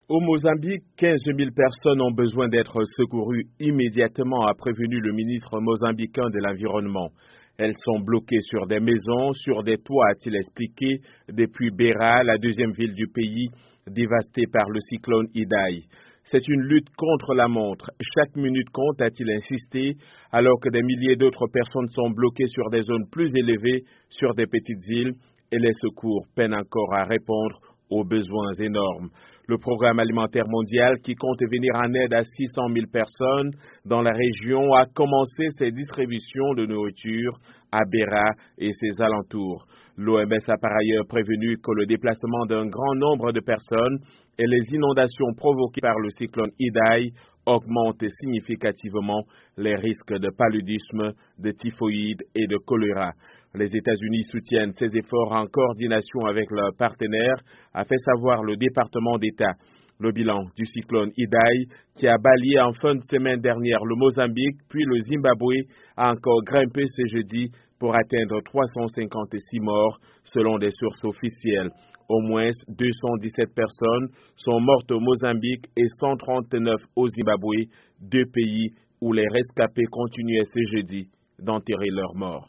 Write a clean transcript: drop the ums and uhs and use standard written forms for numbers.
Au Mozambique, 15 000 personnes ont besoin d'être secourues immédiatement, a prévenu le ministre mozambicain de l'Environnement. Elles sont bloquées sur des maisons, sur des toits, a-t-il expliqué, depuis Beira, la deuxième ville du pays, dévastée par le cyclone Idai. C'est une lutte contre la montre. Chaque minute compte, a-t-il insisté, alors que des milliers d'autres personnes sont bloquées sur des zones plus élevées, sur des petites îles, et les secours peinent encore à répondre aux besoins énormes. Le programme alimentaire mondial, qui compte venir en aide à 600 000 personnes dans la région, a commencé ses distributions de nourriture à Beira et ses alentours. L'OMS a par ailleurs prévenu que le déplacement d'un grand nombre de personnes et les inondations provoquées par le cyclone Idai augmentent significativement les risques de paludisme, de typhoïde et de choléra. Les États-Unis soutiennent ces efforts en coordination avec leurs partenaires, a fait savoir le département d'État. Le bilan du cyclone Idai, qui a balayé en fin de semaine dernière le Mozambique puis le Zimbabwe, a encore grimpé ce jeudi pour atteindre 356 morts selon des sources officielles. Au moins 217 personnes sont mortes au Mozambique et 139 au Zimbabwe, deux pays où les rescapés continuaient ce jeudi d'enterrer leurs morts.